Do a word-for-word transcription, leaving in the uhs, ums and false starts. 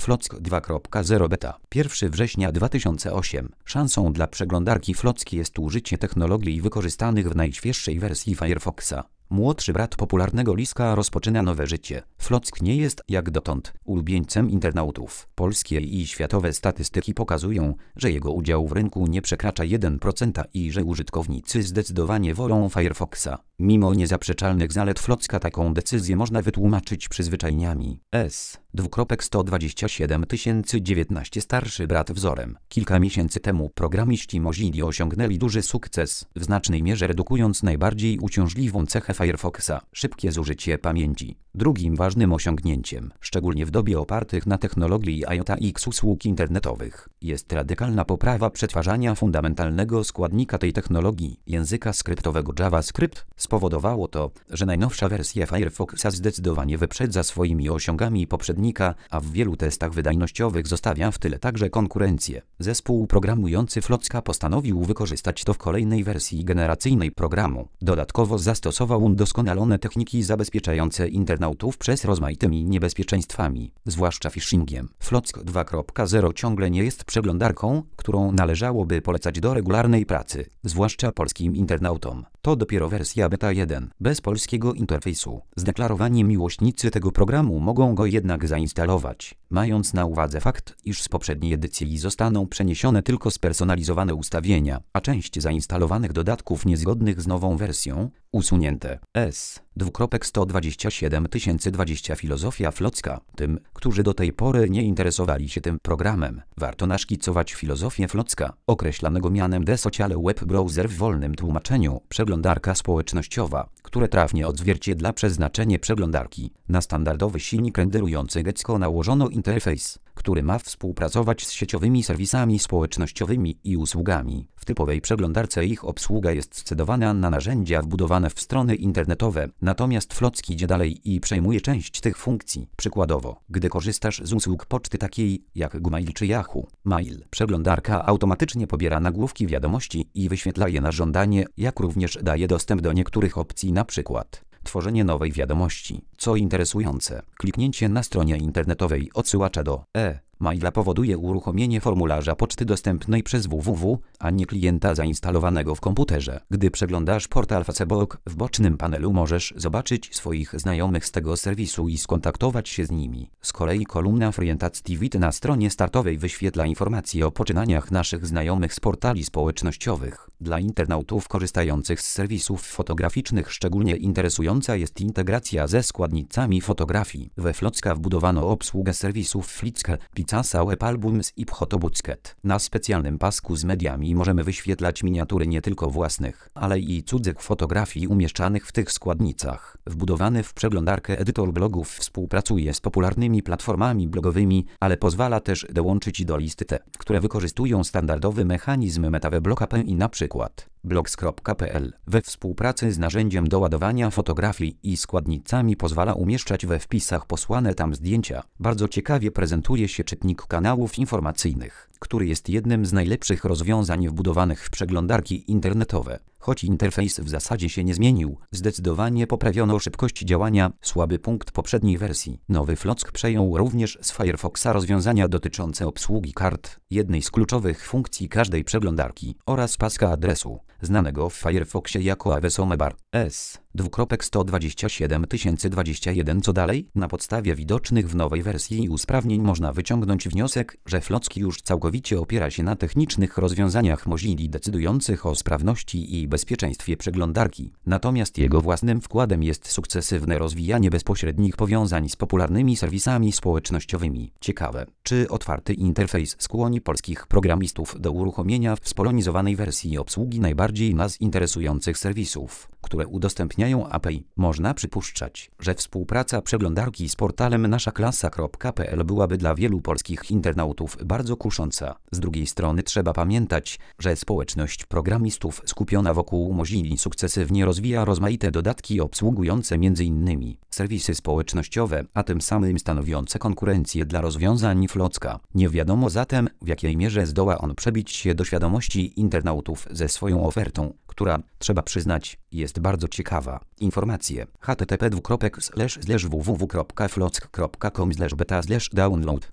Flock dwa kropka zero beta. pierwszego września dwa tysiące ósmego. Szansą dla przeglądarki Flock jest użycie technologii wykorzystanych w najświeższej wersji Firefoxa. Młodszy brat popularnego liska rozpoczyna nowe życie. Flock nie jest, jak dotąd, ulubieńcem internautów. Polskie i światowe statystyki pokazują, że jego udział w rynku nie przekracza jeden procent i że użytkownicy zdecydowanie wolą Firefoxa. Mimo niezaprzeczalnych zalet Flocka taką decyzję można wytłumaczyć przyzwyczajeniami. S. sto dwadzieścia siedem tysięcy dziewiętnaście starszy brat wzorem. Kilka miesięcy temu programiści Mozilla osiągnęli duży sukces, w znacznej mierze redukując najbardziej uciążliwą cechę Firefoxa – szybkie zużycie pamięci. Drugim ważnym osiągnięciem, szczególnie w dobie opartych na technologii I O T X usług internetowych, jest radykalna poprawa przetwarzania fundamentalnego składnika tej technologii, języka skryptowego JavaScript. Spowodowało to, że najnowsza wersja Firefoxa zdecydowanie wyprzedza swoimi osiągami poprzednika, a w wielu testach wydajnościowych zostawia w tyle także konkurencję. Zespół programujący Flocka postanowił wykorzystać to w kolejnej wersji generacyjnej programu. Dodatkowo zastosował udoskonalone techniki zabezpieczające internautów przed rozmaitymi niebezpieczeństwami, zwłaszcza phishingiem. Flock dwa kropka zero ciągle nie jest przeglądarką, którą należałoby polecać do regularnej pracy, zwłaszcza polskim internautom. To dopiero wersja beta jeden, bez polskiego interfejsu. Zdeklarowani miłośnicy tego programu mogą go jednak zainstalować, mając na uwadze fakt, iż z poprzedniej edycji zostaną przeniesione tylko spersonalizowane ustawienia, a część zainstalowanych dodatków niezgodnych z nową wersją usunięte. S. sto dwadzieścia siedem tysięcy dwadzieścia Filozofia Flocka. Tym, którzy do tej pory nie interesowali się tym programem, warto naszkicować filozofię Flocka, określanego mianem The Social Web Browser w wolnym tłumaczeniu, przeglądarka społecznościowa, które trafnie odzwierciedla przeznaczenie przeglądarki. Na standardowy silnik renderujący Gecko nałożono interfejs, który ma współpracować z sieciowymi serwisami społecznościowymi i usługami. W typowej przeglądarce ich obsługa jest scedowana na narzędzia wbudowane w strony internetowe, natomiast Flock idzie dalej i przejmuje część tych funkcji. Przykładowo, gdy korzystasz z usług poczty takiej jak Gmail czy Yahoo Mail, przeglądarka automatycznie pobiera nagłówki wiadomości i wyświetla je na żądanie, jak również daje dostęp do niektórych opcji, np. tworzenie nowej wiadomości. Co interesujące, kliknięcie na stronie internetowej odsyłacza do e-maila powoduje uruchomienie formularza poczty dostępnej przez www, a nie klienta zainstalowanego w komputerze. Gdy przeglądasz portal Facebook, w bocznym panelu możesz zobaczyć swoich znajomych z tego serwisu i skontaktować się z nimi. Z kolei kolumna Friend Activity na stronie startowej wyświetla informacje o poczynaniach naszych znajomych z portali społecznościowych. Dla internautów korzystających z serwisów fotograficznych szczególnie interesująca jest integracja ze składnicami fotografii. We Flocka wbudowano obsługę serwisów Flickr, Picasa Web Albums i Photobookscape. Na specjalnym pasku z mediami możemy wyświetlać miniatury nie tylko własnych, ale i cudzych fotografii umieszczanych w tych składnicach. Wbudowany w przeglądarkę edytor blogów współpracuje z popularnymi platformami blogowymi, ale pozwala też dołączyć do listy te, które wykorzystują standardowy mechanizm MetaWeb A P I, np. blogs kropka p l. We współpracy z narzędziem do ładowania fotografii i składnicami pozwala umieszczać we wpisach posłane tam zdjęcia. Bardzo ciekawie prezentuje się czytnik kanałów informacyjnych, który jest jednym z najlepszych rozwiązań wbudowanych w przeglądarki internetowe. Choć interfejs w zasadzie się nie zmienił, zdecydowanie poprawiono szybkość działania, słaby punkt poprzedniej wersji. Nowy Flock przejął również z Firefoxa rozwiązania dotyczące obsługi kart, jednej z kluczowych funkcji każdej przeglądarki, oraz paska adresu, znanego w Firefoxie jako Avesome Bar. S. sto dwadzieścia siedem tysięcy dwadzieścia jeden. Co dalej? Na podstawie widocznych w nowej wersji usprawnień można wyciągnąć wniosek, że Flock już całkowicie opiera się na technicznych rozwiązaniach Mozilla decydujących o sprawności i bezpieczeństwie przeglądarki. Natomiast jego własnym wkładem jest sukcesywne rozwijanie bezpośrednich powiązań z popularnymi serwisami społecznościowymi. Ciekawe, czy otwarty interfejs skłoni polskich programistów do uruchomienia w spolonizowanej wersji obsługi najbardziej nas interesujących serwisów, które udostępniają A P I. Można przypuszczać, że współpraca przeglądarki z portalem naszaklasa kropka p l byłaby dla wielu polskich internautów bardzo kusząca. Z drugiej strony trzeba pamiętać, że społeczność programistów skupiona wokół Mozilla sukcesywnie rozwija rozmaite dodatki obsługujące między innymi serwisy społecznościowe, a tym samym stanowiące konkurencję dla rozwiązań Flocka. Nie wiadomo zatem, w jakiej mierze zdoła on przebić się do świadomości internautów ze swoją ofertą, która, trzeba przyznać, jest bardzo ciekawa. Informacje: h t t p dwukropek slash slash w w w kropka flock kropka com slash beta slash download